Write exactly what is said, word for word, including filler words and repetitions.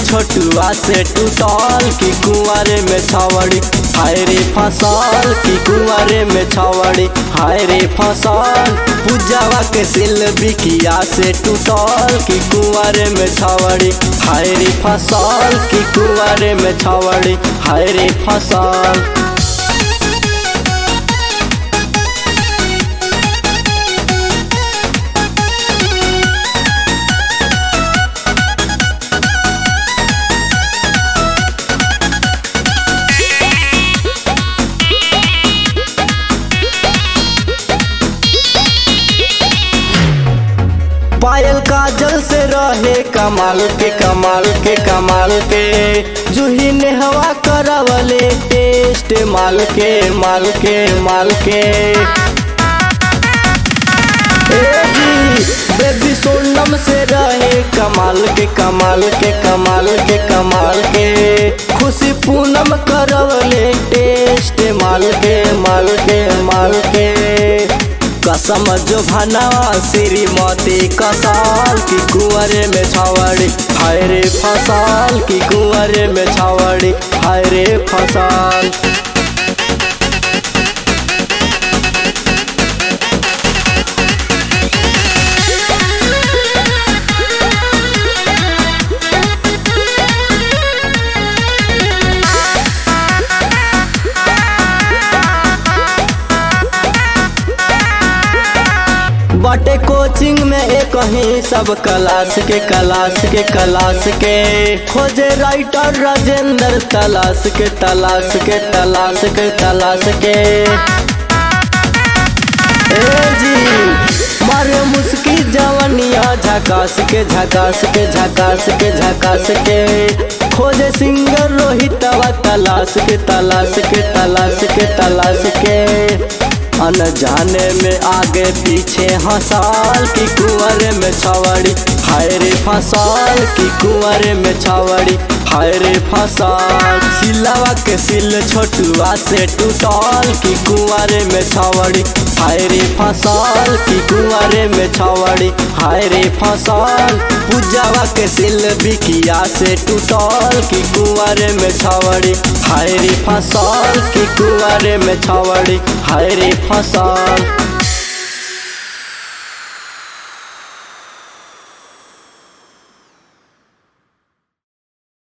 छोटुआ से टूटल की कुंवारे में छावड़ी हाय रे फसल की कुंवारे में छावड़ी हाय रे फसल पूजावा के सिल बिकिया से टूटल की कुंवारे में छावड़ी हाय रे फसल की कुंवारे में छावड़ी हाय रे फसल। पायल काजल से रहे कमाल के कमाल के कमाल के जूही ने हवा करावले टेस्ट माल के माल के माल के बेबी सोनम से रहे कमाल के कमाल के कमाल के कमाल के खुशी पूनम करावले टेस्ट माल के माल के माल के कसम जो भनवा श्रीमती कसाल की कुंवरे में छावड़ी हाय रे फसल की कुंवरे में छावड़ी हाय रे फसल। बाटे कोचिंग में एक ही सब क्लास के क्लास के क्लास के खोजे राइटर राजेंद्र तलाश के तलाश के तलाश के तलाश के ए जी मारे मुस्की जवनिया झकास के झकास के झकास के झकास के खोजे सिंगर रोहितवा तलाश के तलाश के तलाश के तलाश के अनजाने में आगे पीछे हंसाल की कुंवरे में छावड़ी हाय रे फसल की कुंवरे में छावड़ी हाय रे फसल सिलावा के सिल छोटुआ से टूटल की कुंवरे में छावड़ी हाय रे फसल की कुंवरे में छावड़ी हाय रे फसल पूजावा के सिल बिकिया से टूटल की कुंवरे में छावड़ी हाय रे फसल की कुंवरे में छावड़ी हाय रे फसल।